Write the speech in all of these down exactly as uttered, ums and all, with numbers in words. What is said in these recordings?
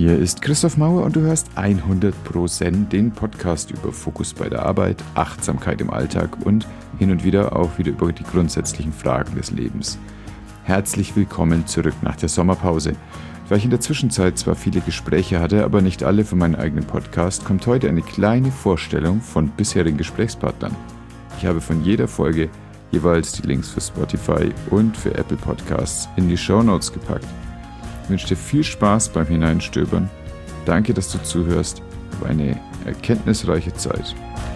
Hier ist Christoph Mauer und du hörst hundert Prozent den Podcast über Fokus bei der Arbeit, Achtsamkeit im Alltag und hin und wieder auch wieder über die grundsätzlichen Fragen des Lebens. Herzlich willkommen zurück nach der Sommerpause. Weil ich in der Zwischenzeit zwar viele Gespräche hatte, aber nicht alle für meinen eigenen Podcast, kommt heute eine kleine Vorstellung von bisherigen Gesprächspartnern. Ich habe von jeder Folge jeweils die Links für Spotify und für Apple Podcasts in die Shownotes gepackt. Ich wünsche dir viel Spaß beim Hineinstöbern. Danke, dass du zuhörst. Auf eine erkenntnisreiche Zeit.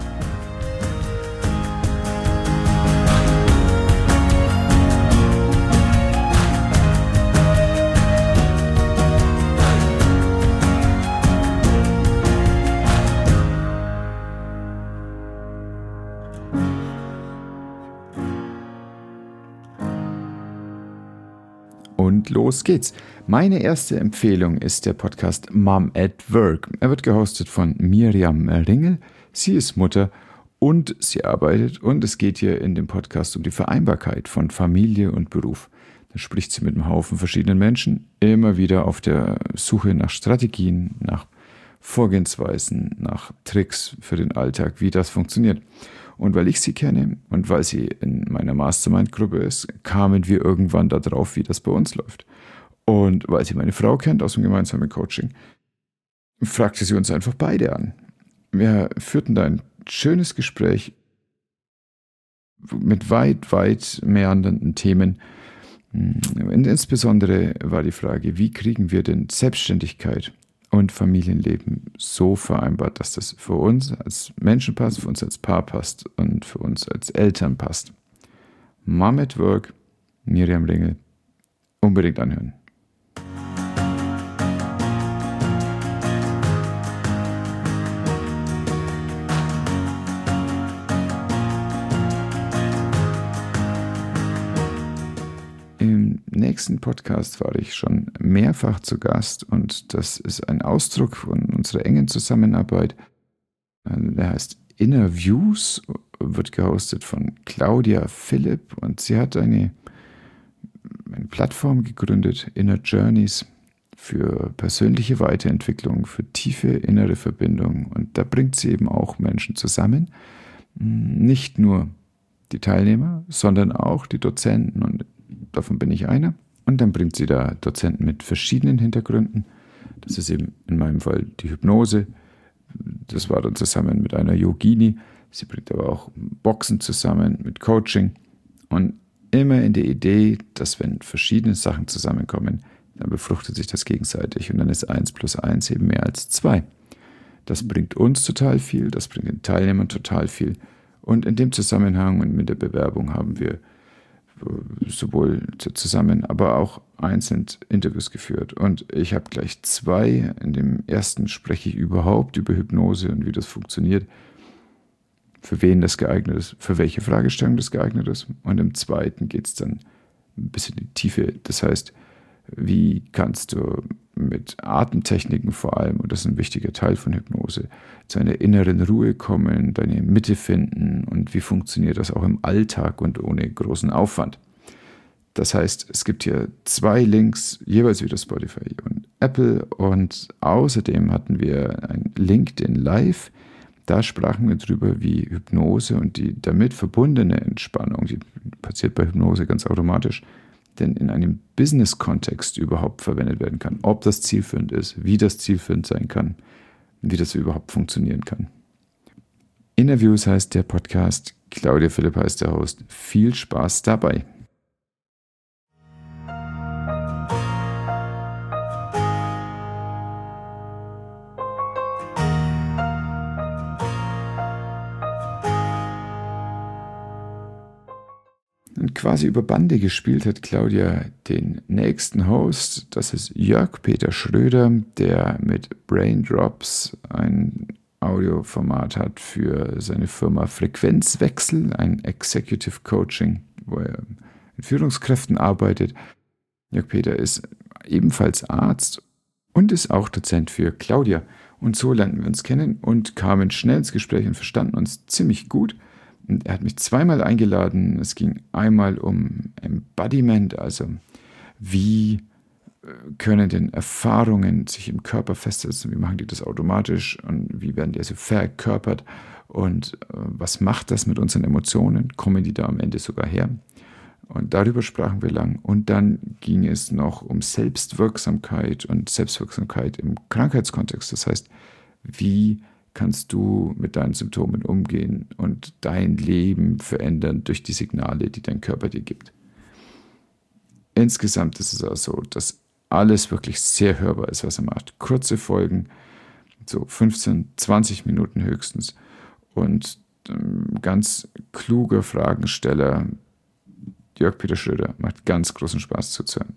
Und los geht's. Meine erste Empfehlung ist der Podcast Mom at Work. Er wird gehostet von Miriam Ringel. Sie ist Mutter und sie arbeitet und es geht hier in dem Podcast um die Vereinbarkeit von Familie und Beruf. Da spricht sie mit einem Haufen verschiedenen Menschen, immer wieder auf der Suche nach Strategien, nach Vorgehensweisen, nach Tricks für den Alltag, wie das funktioniert. Und weil ich sie kenne und weil sie in meiner Mastermind-Gruppe ist, kamen wir irgendwann darauf, wie das bei uns läuft. Und weil sie meine Frau kennt aus dem gemeinsamen Coaching, fragte sie uns einfach beide an. Wir führten da ein schönes Gespräch mit weit, weit meandernden Themen. Und insbesondere war die Frage, wie kriegen wir denn Selbstständigkeit und Familienleben so vereinbart, dass das für uns als Menschen passt, für uns als Paar passt und für uns als Eltern passt. Mom at Work, Miriam Ringel. Unbedingt anhören. Im nächsten Podcast war ich schon mehrfach zu Gast und das ist ein Ausdruck von unserer engen Zusammenarbeit. Der heißt Inner Views, wird gehostet von Claudia Philipp und sie hat eine, eine Plattform gegründet, Inner Journeys, für persönliche Weiterentwicklung, für tiefe innere Verbindung. Und da bringt sie eben auch Menschen zusammen, nicht nur die Teilnehmer, sondern auch die Dozenten und davon bin ich einer. Und dann bringt sie da Dozenten mit verschiedenen Hintergründen. Das ist eben in meinem Fall die Hypnose. Das war dann zusammen mit einer Yogini. Sie bringt aber auch Boxen zusammen mit Coaching. Und immer in der Idee, dass wenn verschiedene Sachen zusammenkommen, dann befruchtet sich das gegenseitig. Und dann ist eins plus eins eben mehr als zwei. Das bringt uns total viel, das bringt den Teilnehmern total viel. Und in dem Zusammenhang und mit der Bewerbung haben wir sowohl zusammen, aber auch einzeln Interviews geführt. Und ich habe gleich zwei. In dem ersten spreche ich überhaupt über Hypnose und wie das funktioniert, für wen das geeignet ist, für welche Fragestellung das geeignet ist. Und im zweiten geht es dann ein bisschen in die Tiefe. Das heißt, wie kannst du mit Atemtechniken vor allem, und das ist ein wichtiger Teil von Hypnose, zu einer inneren Ruhe kommen, deine Mitte finden und wie funktioniert das auch im Alltag und ohne großen Aufwand. Das heißt, es gibt hier zwei Links, jeweils wieder Spotify und Apple und außerdem hatten wir ein LinkedIn Live. Da sprachen wir drüber, wie Hypnose und die damit verbundene Entspannung, die passiert bei Hypnose ganz automatisch, denn in einem Business-Kontext überhaupt verwendet werden kann. Ob das zielführend ist, wie das zielführend sein kann, wie das überhaupt funktionieren kann. Interviews heißt der Podcast, Claudia Philipp heißt der Host. Viel Spaß dabei. Und quasi über Bande gespielt hat Claudia den nächsten Host. Das ist Jörg Peter Schröder, der mit Braindrops ein Audioformat hat für seine Firma Frequenzwechsel, ein Executive Coaching, wo er mit Führungskräften arbeitet. Jörg Peter ist ebenfalls Arzt und ist auch Dozent für Claudia. Und so lernten wir uns kennen und kamen schnell ins Gespräch und verstanden uns ziemlich gut. Und er hat mich zweimal eingeladen. Es ging einmal um Embodiment, also wie können denn Erfahrungen sich im Körper festsetzen? Wie machen die das automatisch und wie werden die also verkörpert? Und äh, was macht das mit unseren Emotionen? Kommen die da am Ende sogar her? Und darüber sprachen wir lang. Und dann ging es noch um Selbstwirksamkeit und Selbstwirksamkeit im Krankheitskontext. Das heißt, wie kannst du mit deinen Symptomen umgehen und dein Leben verändern durch die Signale, die dein Körper dir gibt? Insgesamt ist es auch so, dass alles wirklich sehr hörbar ist, was er macht. Kurze Folgen, so fünfzehn, zwanzig Minuten höchstens. Und ähm, ganz kluger Fragensteller, Jörg-Peter Schröder, macht ganz großen Spaß zuzuhören.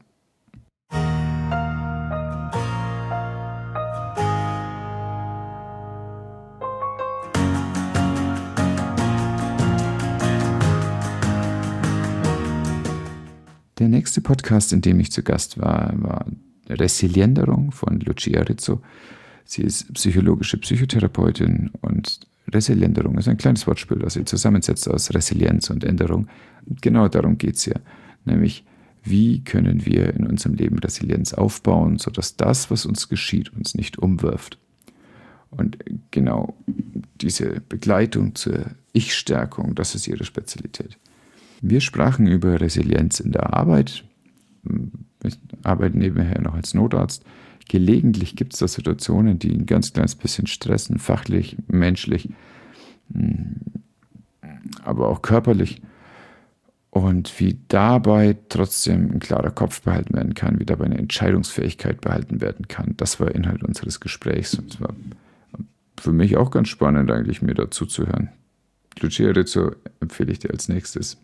Der nächste Podcast, in dem ich zu Gast war, war Resilienderung von Lucia Rizzo. Sie ist psychologische Psychotherapeutin und Resilienderung ist ein kleines Wortspiel, das sie zusammensetzt aus Resilienz und Änderung. Und genau darum geht es ja, nämlich wie können wir in unserem Leben Resilienz aufbauen, sodass das, was uns geschieht, uns nicht umwirft. Und genau diese Begleitung zur Ich-Stärkung, das ist ihre Spezialität. Wir sprachen über Resilienz in der Arbeit. Ich arbeite nebenher noch als Notarzt. Gelegentlich gibt es da Situationen, die ein ganz kleines bisschen stressen, fachlich, menschlich, aber auch körperlich. Und wie dabei trotzdem ein klarer Kopf behalten werden kann, wie dabei eine Entscheidungsfähigkeit behalten werden kann. Das war Inhalt unseres Gesprächs. Und es war für mich auch ganz spannend, eigentlich mir dazu zu hören. Lucia Rizzo empfehle ich dir als nächstes.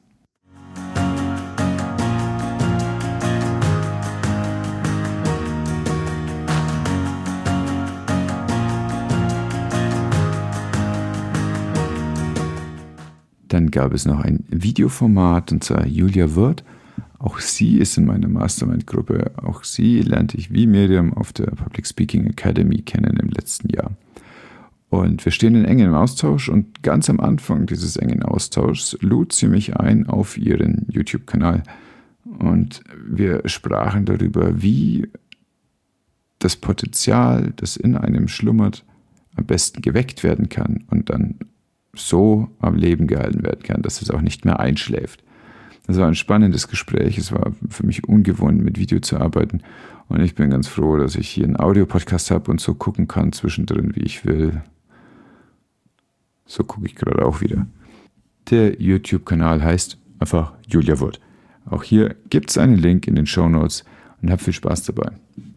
Dann gab es noch ein Videoformat, und zwar Julia Wirth. Auch sie ist in meiner Mastermind-Gruppe. Auch sie lernte ich wie Miriam auf der Public Speaking Academy kennen im letzten Jahr. Und wir stehen in engem Austausch und ganz am Anfang dieses engen Austauschs lud sie mich ein auf ihren YouTube-Kanal. Und wir sprachen darüber, wie das Potenzial, das in einem schlummert, am besten geweckt werden kann und dann so am Leben gehalten werden kann, dass es auch nicht mehr einschläft. Das war ein spannendes Gespräch. Es war für mich ungewohnt, mit Video zu arbeiten. Und ich bin ganz froh, dass ich hier einen Audio-Podcast habe und so gucken kann zwischendrin, wie ich will. So gucke ich gerade auch wieder. Der YouTube-Kanal heißt einfach Julia Wirth. Auch hier gibt es einen Link in den Shownotes und hab viel Spaß dabei.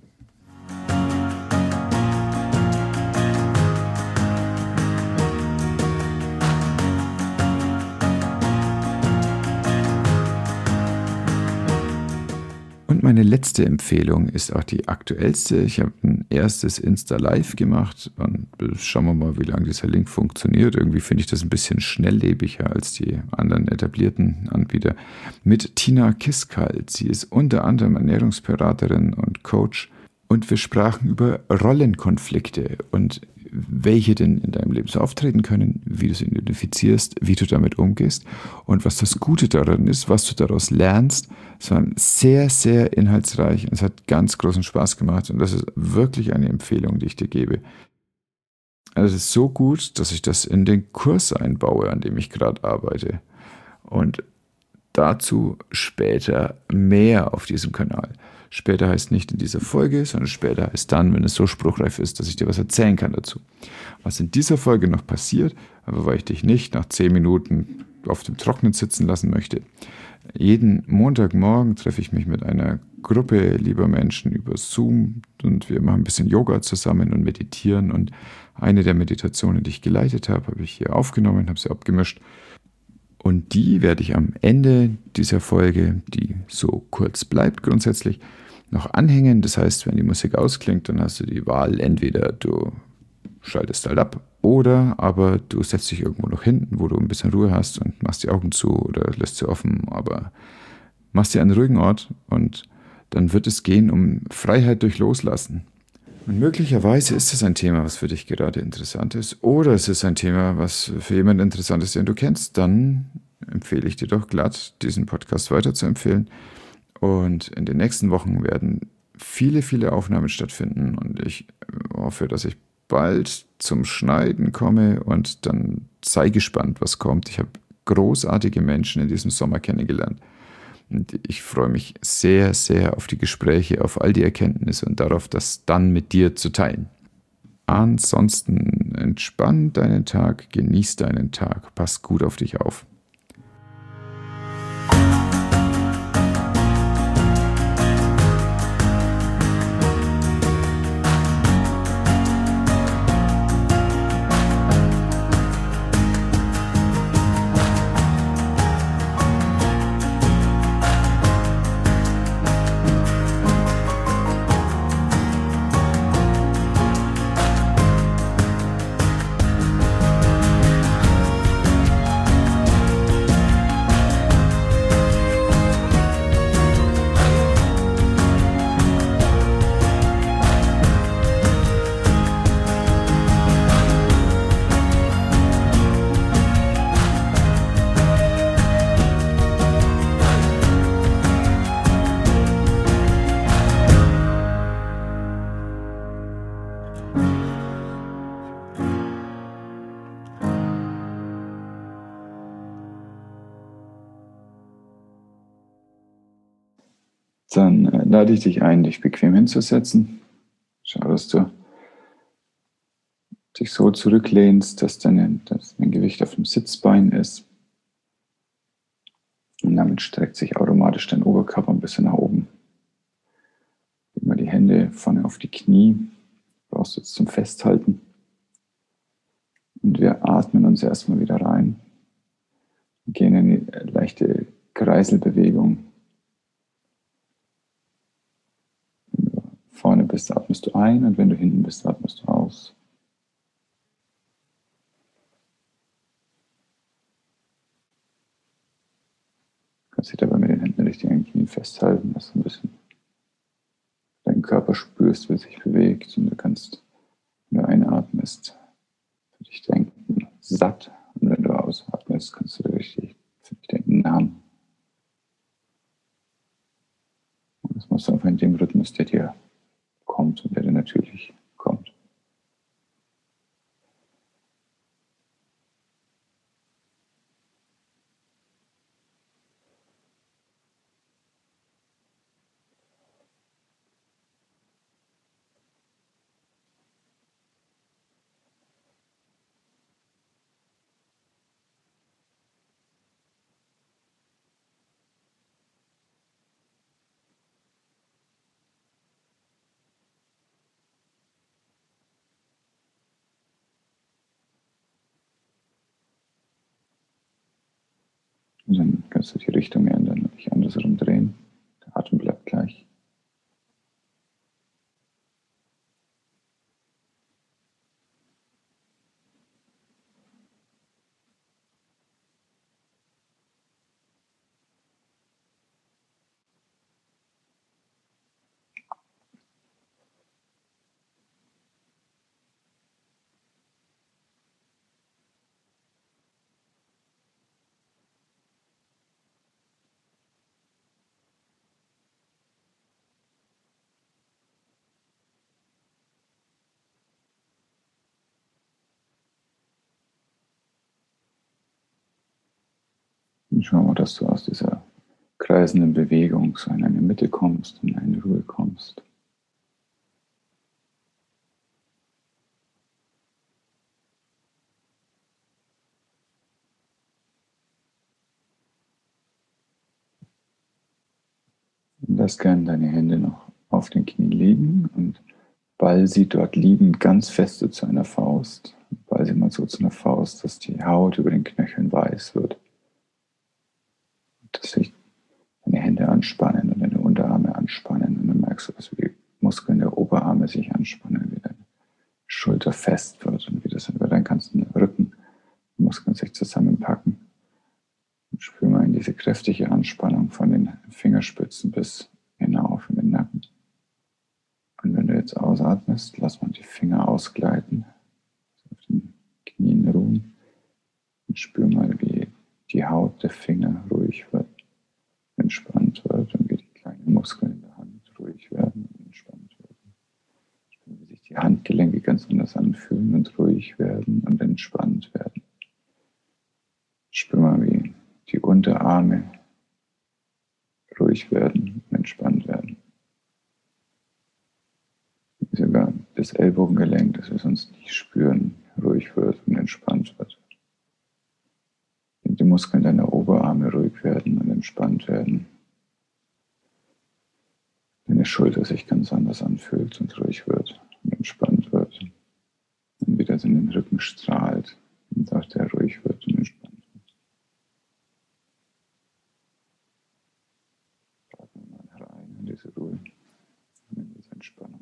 Und meine letzte Empfehlung ist auch die aktuellste. Ich habe ein erstes Insta-Live gemacht und schauen wir mal, wie lange dieser Link funktioniert. Irgendwie finde ich das ein bisschen schnelllebiger als die anderen etablierten Anbieter. Mit Tina Kiskalt. Sie ist unter anderem Ernährungsberaterin und Coach. Und wir sprachen über Rollenkonflikte und welche denn in deinem Leben so auftreten können, wie du sie identifizierst, wie du damit umgehst und was das Gute daran ist, was du daraus lernst. Es war sehr, sehr inhaltsreich und es hat ganz großen Spaß gemacht und das ist wirklich eine Empfehlung, die ich dir gebe. Also es ist so gut, dass ich das in den Kurs einbaue, an dem ich gerade arbeite. Und dazu später mehr auf diesem Kanal. Später heißt nicht in dieser Folge, sondern später heißt dann, wenn es so spruchreif ist, dass ich dir was erzählen kann dazu. Was in dieser Folge noch passiert, aber weil ich dich nicht nach zehn Minuten auf dem Trocknen sitzen lassen möchte. Jeden Montagmorgen treffe ich mich mit einer Gruppe lieber Menschen über Zoom und wir machen ein bisschen Yoga zusammen und meditieren. Und eine der Meditationen, die ich geleitet habe, habe ich hier aufgenommen, habe sie abgemischt. Und die werde ich am Ende dieser Folge, die so kurz bleibt grundsätzlich, noch anhängen. Das heißt, wenn die Musik ausklingt, dann hast du die Wahl, entweder du schaltest halt ab oder aber du setzt dich irgendwo noch hinten, wo du ein bisschen Ruhe hast und machst die Augen zu oder lässt sie offen, aber machst dir einen ruhigen Ort und dann wird es gehen um Freiheit durch Loslassen. Und möglicherweise ist es ein Thema, was für dich gerade interessant ist, oder es ist ein Thema, was für jemanden interessant ist, den du kennst. Dann empfehle ich dir doch glatt, diesen Podcast weiterzuempfehlen. Und in den nächsten Wochen werden viele, viele Aufnahmen stattfinden und ich hoffe, dass ich bald zum Schneiden komme und dann sei gespannt, was kommt. Ich habe großartige Menschen in diesem Sommer kennengelernt und ich freue mich sehr, sehr auf die Gespräche, auf all die Erkenntnisse und darauf, das dann mit dir zu teilen. Ansonsten entspann deinen Tag, genieß deinen Tag, pass gut auf dich auf. Dann äh, lade ich dich ein, dich bequem hinzusetzen. Schau, dass du dich so zurücklehnst, dass dein, dass dein Gewicht auf dem Sitzbein ist. Und damit streckt sich automatisch dein Oberkörper ein bisschen nach oben. Leg mal die Hände vorne auf die Knie. Brauchst du jetzt zum Festhalten. Und wir atmen uns erstmal wieder rein. Gehen in eine leichte Kreiselbewegung. Wenn du vorne bist, atmest du ein und wenn du hinten bist, atmest du aus. Du kannst dich dabei mit den Händen richtig an den Knien festhalten, dass du ein bisschen deinen Körper spürst, wie er sich bewegt. Und du kannst, wenn du einatmest, für dich denken, satt. Und wenn du ausatmest, kannst du dir richtig für dich denken, Namen. Und das machst du einfach in dem Rhythmus, der dir kommt und der dir natürlich kommt. Und dann kannst du die Richtung ändern und dich andersherum drehen. Der Atem bleibt gleich. Und schau mal, dass du aus dieser kreisenden Bewegung so in eine Mitte kommst und in eine Ruhe kommst. Lass gerne deine Hände noch auf den Knien liegen und ball sie dort liegend ganz feste zu einer Faust. Ball sie mal so zu einer Faust, dass die Haut über den Knöcheln weiß wird. Dass sich deine Hände anspannen und deine Unterarme anspannen. Und dann merkst du, dass die Muskeln der Oberarme sich anspannen, wie deine Schulter fest wird und wie das über deinen ganzen Rücken Muskeln sich zusammenpacken. Und spür mal in diese kräftige Anspannung von den Fingerspitzen bis hinauf in den Nacken. Und wenn du jetzt ausatmest, lass mal die Finger ausgleiten, auf den Knien ruhen und spür mal, wie die Haut der Finger ruhig wird, entspannt wird und wie die kleinen Muskeln in der Hand ruhig werden und die Handgelenke ganz anders anfühlen und ruhig werden und entspannt werden. Spür mal, wie die Unterarme ruhig werden und entspannt werden. Sogar das Ellbogengelenk, das wir sonst nicht spüren, ruhig wird und entspannt wird. Und die Muskeln deiner Oberarme ruhig werden und entspannt werden. Deine Schulter sich ganz anders anfühlt und ruhig wird und entspannt wird. Und wieder so in den Rücken strahlt und auch der ruhig wird und entspannt wird. Atme mal rein in diese Ruhe und in diese Entspannung.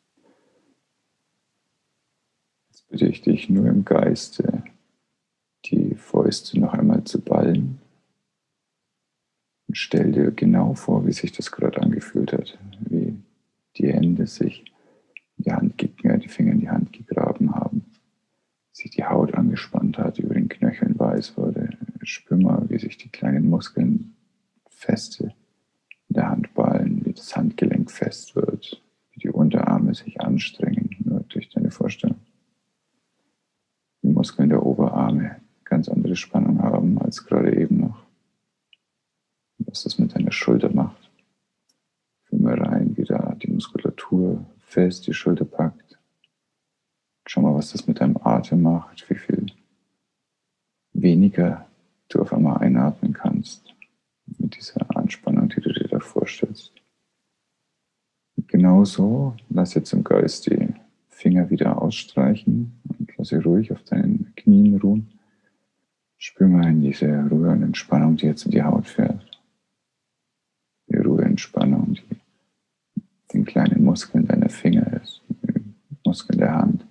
Jetzt bitte ich dich nur im Geiste, die Fäuste noch einmal zu ballen. Und stell dir genau vor, wie sich das gerade angefühlt hat, wie die Hände sich in die Hand, äh, die Finger in die Hand gegraben haben, sich die Haut angespannt hat, über den Knöcheln weiß wurde. Spür mal, wie sich die kleinen Muskeln feste in der Hand ballen, wie das Handgelenk fest wird, wie die Unterarme sich anstrengen, nur durch deine Vorstellung. Die Muskeln der Oberarme ganz andere Spannung haben als gerade eben noch. Was das mit deiner Schulter macht. Fühl mal rein, wie da die Muskulatur fest die Schulter packt. Schau mal, was das mit deinem Atem macht, wie viel weniger du auf einmal einatmen kannst mit dieser Anspannung, die du dir da vorstellst. Und genauso lass jetzt im Geist die Finger wieder ausstreichen und lass sie ruhig auf deinen Knien ruhen. Spür mal in diese Ruhe und Entspannung, die jetzt in die Haut fährt. Die Ruhe, Entspannung, die den kleinen Muskeln deiner Finger ist, den Muskeln der Hand.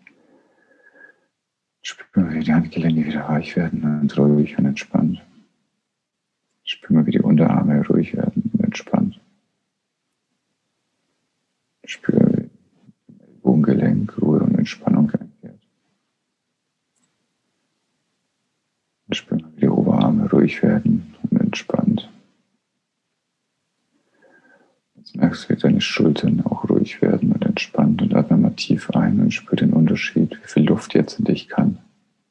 Spür mal, wie die Handgelenke wieder weich werden und ruhig und entspannt. Spür mal, wie die Unterarme ruhig werden und entspannt. Spür, wie im Ellbogengelenk Ruhe und Entspannung einkehrt. Spür mal, wie die Oberarme ruhig werden und entspannt. Jetzt merkst du, wie deine Schultern auch ruhig werden und entspannt und atme mal tief ein und spür den Unterschied, wie viel Luft jetzt in dich kann.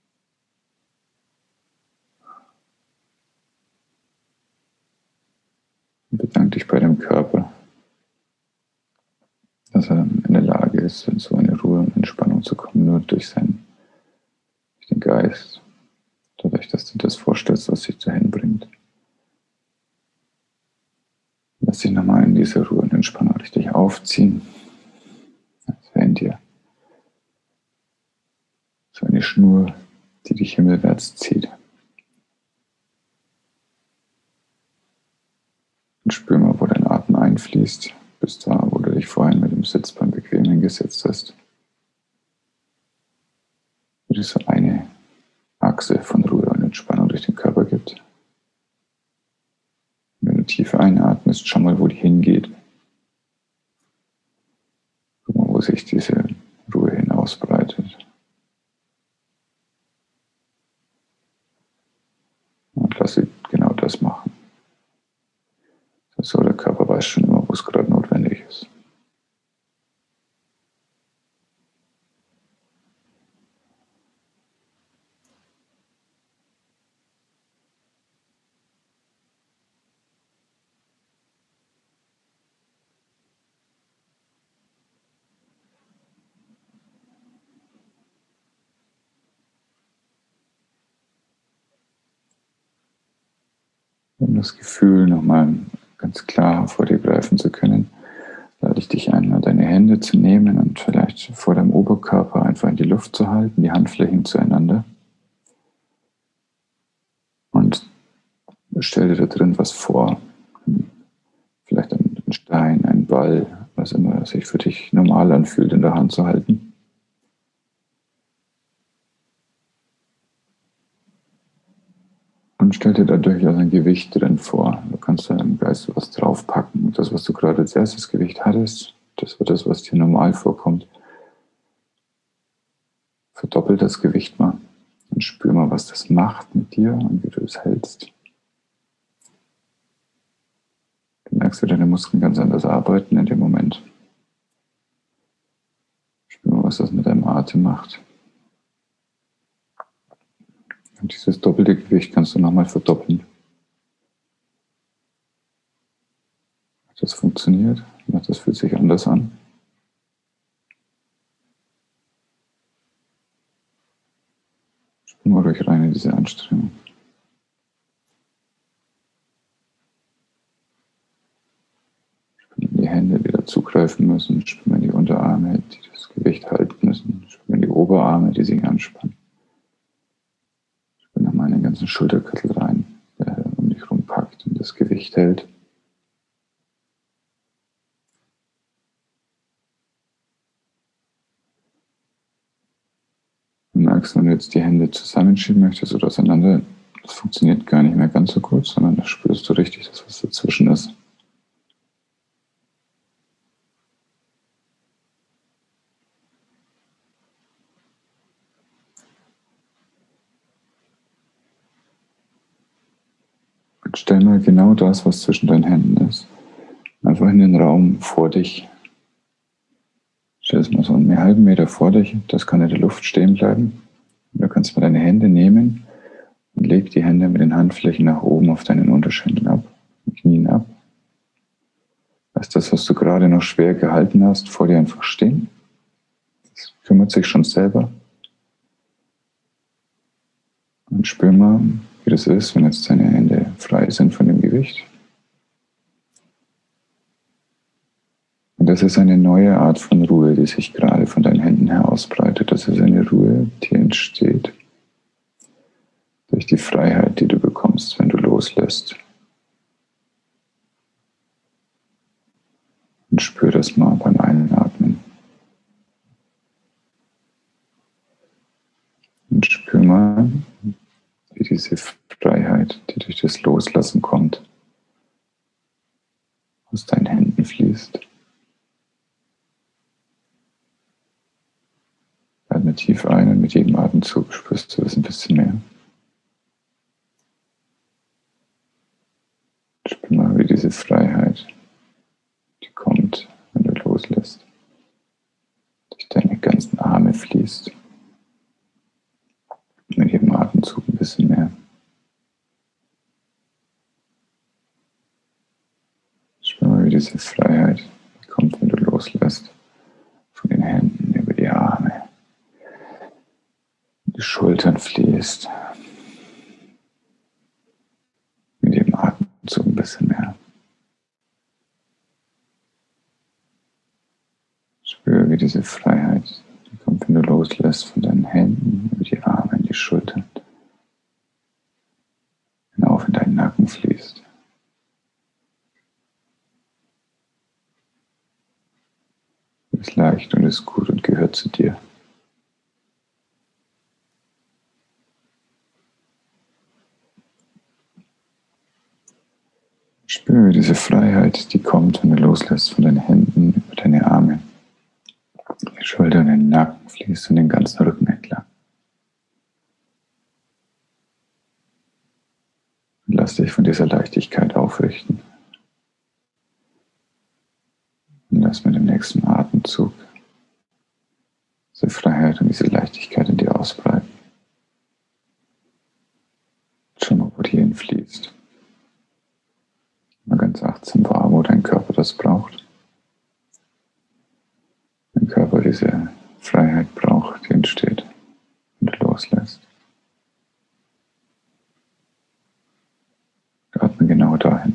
Und bedanke dich bei deinem Körper, dass er in der Lage ist, in so eine Ruhe und Entspannung zu kommen, nur durch, seinen, durch den Geist, dadurch, dass du das vorstellst, was dich dahin bringt. Lass dich nochmal in diese Ruhe und Entspannung richtig aufziehen, als wäre in dir so eine Schnur, die dich himmelwärts zieht. Und spür mal, wo dein Atem einfließt, bis da, wo du dich vorhin mit dem Sitzbein bequem hingesetzt hast. Wie es so eine Achse von Ruhe und Entspannung durch den Körper gibt. Wenn du tief einatmest, schau mal, wo die hingeht. Guck mal, wo sich diese Ruhe hinausbreitet. Und lass sie genau das machen. So, der Körper weiß schon immer, wo es gerade notwendig ist. Um das Gefühl nochmal ganz klar vor dir greifen zu können, lade ich dich ein, deine Hände zu nehmen und vielleicht vor deinem Oberkörper einfach in die Luft zu halten, die Handflächen zueinander. Und stell dir da drin was vor. Vielleicht ein Stein, ein Ball, was immer sich für dich normal anfühlt, in der Hand zu halten. Und stell dir da durchaus ein Gewicht drin vor. Du kannst da im Geist was draufpacken. Das, was du gerade als erstes Gewicht hattest, das wird das, was dir normal vorkommt. Verdoppel das Gewicht mal und spür mal, was das macht mit dir und wie du es hältst. Du merkst, wie deine Muskeln ganz anders arbeiten in dem Moment. Spür mal, was das mit deinem Atem macht. Und dieses doppelte Gewicht kannst du nochmal verdoppeln. Hat das funktioniert? Das fühlt sich anders an. Spür mal ruhig rein in diese Anstrengung. Spür mal die Hände, die da zugreifen müssen. Spür mal die Unterarme, die das Gewicht halten müssen. Spür mal die Oberarme, die sich anspannen. Spür nochmal in den ganzen Schultergürtel rein, der um dich rumpackt und das Gewicht hält. Du merkst, wenn du jetzt die Hände zusammenschieben möchtest oder auseinander, das funktioniert gar nicht mehr ganz so gut, sondern da spürst du richtig, dass was dazwischen ist. Und stell mal genau das, was zwischen deinen Händen ist, einfach in den Raum vor dich. Stell es mal so einen halben Meter vor dich, das kann in der Luft stehen bleiben. Und du kannst mal deine Hände nehmen und leg die Hände mit den Handflächen nach oben auf deinen Unterschenkeln ab, den Knien ab. Lass das, was du gerade noch schwer gehalten hast, vor dir einfach stehen. Das kümmert sich schon selber. Und spür mal, wie das ist, wenn jetzt deine Hände frei sind von dem Gewicht. Und das ist eine neue Art von Ruhe, die sich gerade von deinen Händen her ausbreitet. Das ist eine Ruhe, die entsteht durch die Freiheit, die du bekommst, wenn du loslässt. Und spür das mal beim Einatmen. Und spür mal, wie diese Freiheit, die durch das Loslassen kommt, aus deinen Händen fließt. Atme tief ein und mit jedem Atemzug spürst du das ein bisschen mehr. Spür mal, wie diese Freiheit, die kommt, wenn du loslässt, durch deine ganzen Arme fließt. Mit jedem Atemzug ein bisschen mehr. Spür mal, wie diese Freiheit kommt, wenn du loslässt. Von den Händen über die Arme, die Schultern fließt. Mit jedem Atemzug ein bisschen mehr. Spür, wie diese Freiheit, die kommt, wenn du loslässt, von deinen Händen über die Arme in die Schultern, hinauf in deinen Nacken fließt. Ist leicht und ist gut und gehört zu dir. Spüre diese Freiheit, die kommt, wenn du loslässt von deinen Händen über deine Arme, die Schultern, den Nacken fließt und den ganzen Rücken entlang. Und lass dich von dieser Leichtigkeit aufrichten. Und lass mit dem nächsten Atemzug diese Freiheit und diese Leichtigkeit in dir ausbreiten. Schau mal, wo die hinfließt. Mal ganz achtsam wahr, wo dein Körper das braucht. Dein Körper diese Freiheit braucht, die entsteht, wenn du loslässt. Atme genau dahin.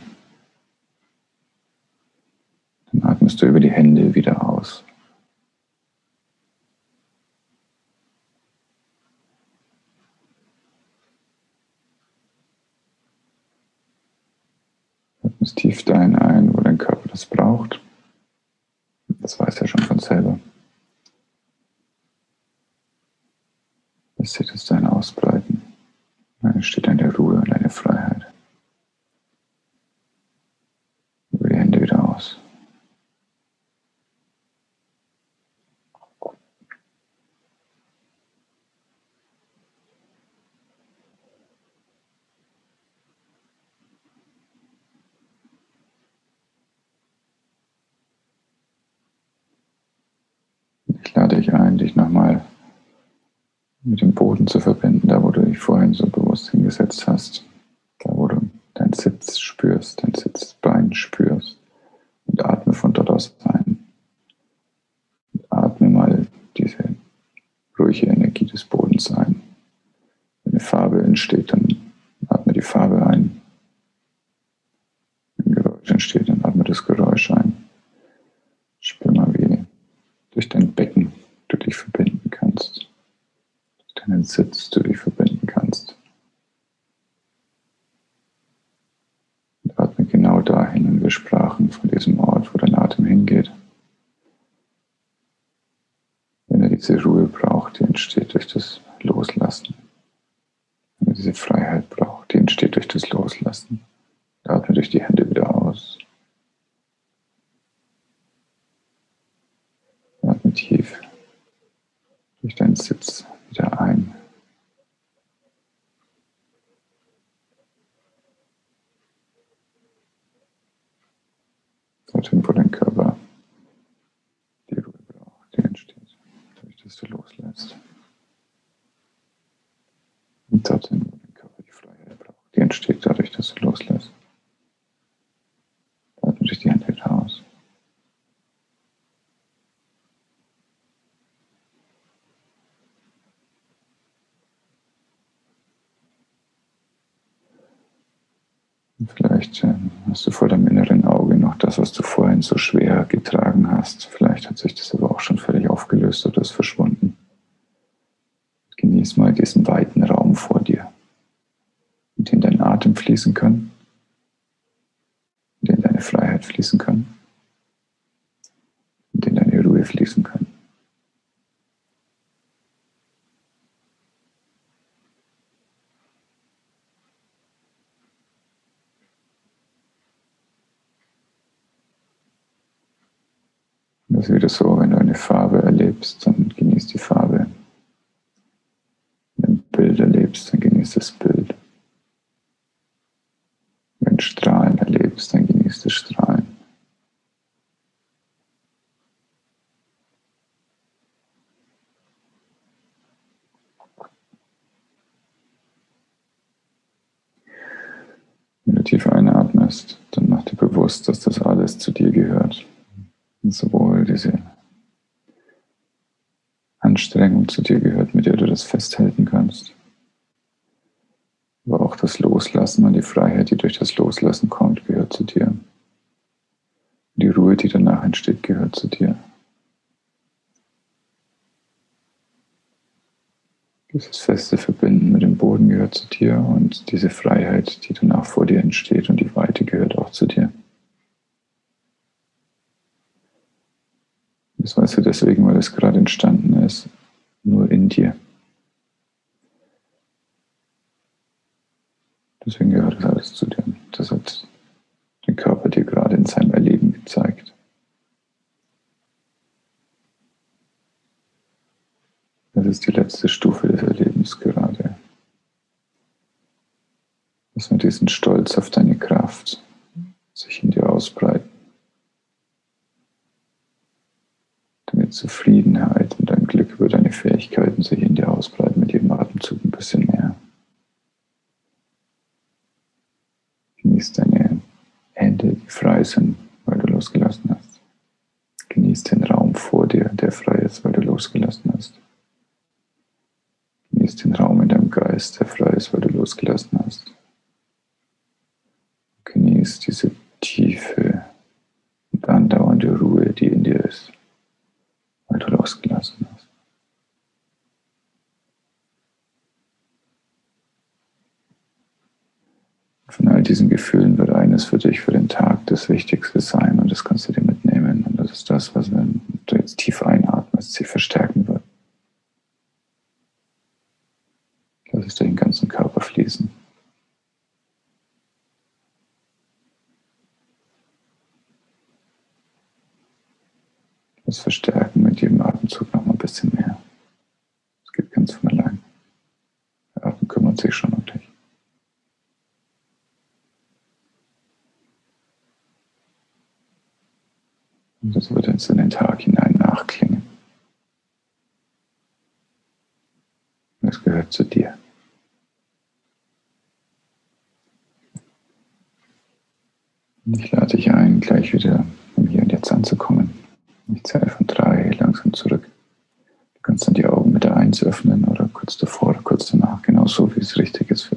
Dann atmest du über die Hände wieder aus. Atmest tief dahin ein, wo dein Körper das braucht. Das weiß er schon von selber. Lässt sich das dahin ausbreiten. Dann entsteht eine Ruhe und eine Freiheit. Über die Hände wieder aus. Ich lade dich ein, dich nochmal mit dem Boden zu verbinden, da wo du dich vorhin so bewusst hingesetzt hast, da wo du deinen Sitz spürst, dein Sitzbein spürst und atme von dort aus ein. Und atme mal diese ruhige Energie des Bodens ein. Wenn eine Farbe entsteht, dann atme die Farbe ein. Wenn ein Geräusch entsteht, dann atme das Geräusch ein. Spür mal, wie durch dein Becken du dich verbinden kannst. Durch deinen Sitz du dich verbinden kannst. Und atme genau dahin, und wir sprachen von diesem Ort, wo dein Atem hingeht. Wenn er diese Ruhe braucht, die entsteht durch das Loslassen. Wenn er diese Freiheit braucht, die entsteht durch das Loslassen. Atme durch die Hände wieder aus. Atme tief durch deinen Sitz wieder ein. Dorthin, wo dein Körper die Ruhe braucht, die entsteht, dadurch, dass du loslässt. Und dorthin, wo dein Körper die Freiheit braucht, die entsteht dadurch, dass du loslässt. Atme durch die Hände wieder aus. Und vielleicht äh, hast du vor deinem inneren Auge noch das, was du vorhin so schwer getragen hast. Vielleicht hat sich das aber auch schon völlig aufgelöst oder ist verschwunden. Genieß mal diesen weiten Raum vor dir, in den dein Atem fließen kann, in den deine Freiheit fließen kann, in den deine Ruhe fließen kann. Das ist wieder so, wenn du eine Farbe erlebst, dann genieß die Farbe. Wenn du ein Bild erlebst, dann genieß das Bild. Wenn du Strahlen erlebst, dann genieß das Strahlen. Wenn du tief einatmest, dann mach dir bewusst, dass das alles zu dir gehört. Und sowohl diese Anstrengung zu dir gehört, mit der du das festhalten kannst, aber auch das Loslassen und die Freiheit, die durch das Loslassen kommt, gehört zu dir. Die Ruhe, die danach entsteht, gehört zu dir. Dieses feste Verbinden mit dem Boden gehört zu dir, und diese Freiheit, die danach vor dir entsteht, und die Weite gehört auch zu dir. Das weißt du deswegen, weil es gerade entstanden ist, nur in dir. Deswegen gehört das alles zu dir. Das hat der Körper dir gerade in seinem Erleben gezeigt. Das ist die letzte Stufe des Erlebens gerade. Lass mit diesem Stolz auf deine Kraft sich in dir ausbreiten. Deine Zufriedenheit und dein Glück über deine Fähigkeiten sich in dir ausbreiten, mit jedem Atemzug ein bisschen mehr. Genieß deine Hände, die frei sind, weil du losgelassen hast. Genieß den Raum vor dir, der frei ist, weil du losgelassen hast. Genieß den Raum in deinem Geist, der frei ist, weil du losgelassen hast. Genieß diese tiefe und andauernde Ruhe, die in dir ist, weil du losgelassen hast. Von all diesen Gefühlen wird eines für dich, für den Tag, das Wichtigste sein, und das kannst du dir mitnehmen. Und das ist das, was, wenn du jetzt tief einatmest, sich verstärken wird. Lass es durch den ganzen Körper fließen. Das Verstärken mit jedem Atemzug noch mal ein bisschen mehr. Es geht ganz von allein. Der Atem kümmert sich schon um dich. Und das wird jetzt in den Tag hinein nachklingen. Es gehört zu dir. Ich lade dich ein, gleich wieder im Hier und Jetzt anzukommen. Ich zähle von drei langsam zurück. Du kannst dann die Augen mit der Eins öffnen oder kurz davor oder kurz danach, genau so, wie es richtig ist für